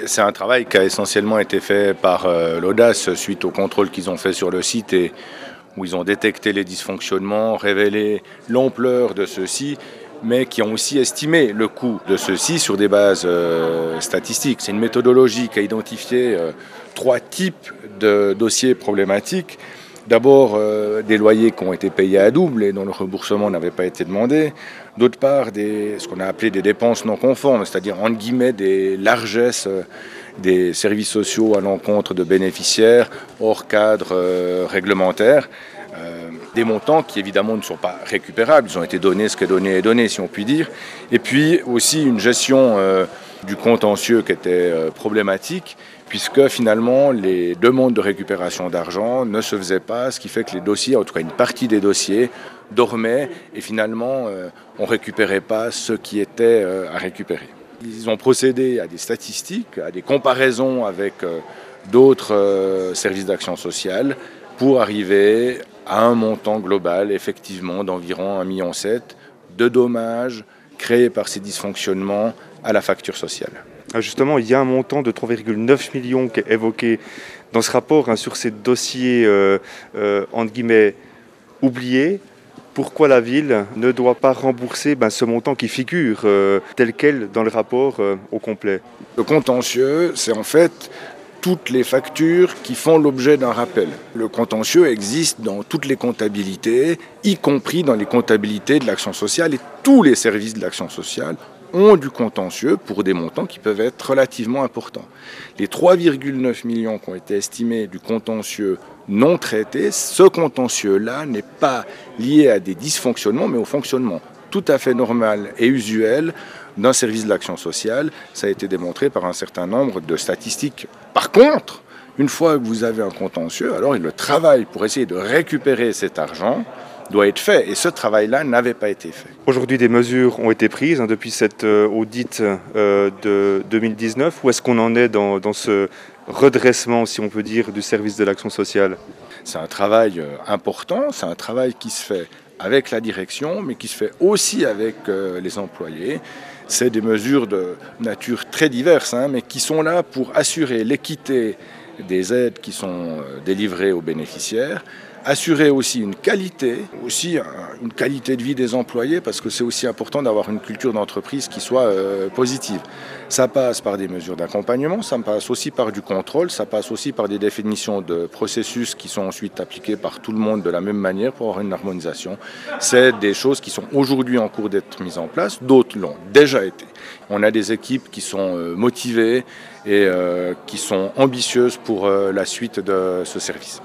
C'est un travail qui a essentiellement été fait par l'Audace suite au contrôle qu'ils ont fait sur le site et où ils ont détecté les dysfonctionnements, révélé l'ampleur de ceux-ci, mais qui ont aussi estimé le coût de ceux-ci sur des bases statistiques. C'est une méthodologie qui a identifié 3 types de dossiers problématiques. D'abord, des loyers qui ont été payés à double et dont le remboursement n'avait pas été demandé. D'autre part, ce qu'on a appelé des dépenses non conformes, c'est-à-dire, entre guillemets, des largesses des services sociaux à l'encontre de bénéficiaires hors cadre réglementaire. Des montants qui, évidemment, ne sont pas récupérables. Ils ont été donnés, ce que donné est donné, si on peut dire. Et puis, aussi, une gestion du contentieux qui était problématique, puisque finalement les demandes de récupération d'argent ne se faisaient pas, ce qui fait que les dossiers, en tout cas une partie des dossiers, dormaient et finalement on ne récupérait pas ce qui était à récupérer. Ils ont procédé à des statistiques, à des comparaisons avec d'autres services d'action sociale pour arriver à un montant global, effectivement, d'environ 1,7 million de dommages créés par ces dysfonctionnements à la facture sociale. Justement, il y a un montant de 3,9 millions qui est évoqué dans ce rapport sur ces dossiers, entre guillemets, oubliés. Pourquoi la ville ne doit pas rembourser ce montant qui figure tel quel dans le rapport au complet? Le contentieux, c'est en fait toutes les factures qui font l'objet d'un rappel. Le contentieux existe dans toutes les comptabilités, y compris dans les comptabilités de l'action sociale, et tous les services de l'action sociale ont du contentieux pour des montants qui peuvent être relativement importants. Les 3,9 millions qui ont été estimés du contentieux non traité, ce contentieux-là n'est pas lié à des dysfonctionnements, mais au fonctionnement tout à fait normal et usuel d'un service de l'action sociale. Ça a été démontré par un certain nombre de statistiques. Par contre, une fois que vous avez un contentieux, alors le travail pour essayer de récupérer cet argent doit être fait, et ce travail-là n'avait pas été fait. Aujourd'hui, des mesures ont été prises depuis cet audit de 2019. Où est-ce qu'on en est dans ce redressement, si on peut dire, du service de l'action sociale? C'est un travail important, c'est un travail qui se fait avec la direction, mais qui se fait aussi avec les employés. C'est des mesures de nature très diverses, mais qui sont là pour assurer l'équité des aides qui sont délivrées aux bénéficiaires, assurer aussi une qualité de vie des employés, parce que c'est aussi important d'avoir une culture d'entreprise qui soit positive. Ça passe par des mesures d'accompagnement, ça passe aussi par du contrôle, ça passe aussi par des définitions de processus qui sont ensuite appliqués par tout le monde de la même manière pour avoir une harmonisation. C'est des choses qui sont aujourd'hui en cours d'être mises en place, d'autres l'ont déjà été. On a des équipes qui sont motivées et qui sont ambitieuses pour la suite de ce service.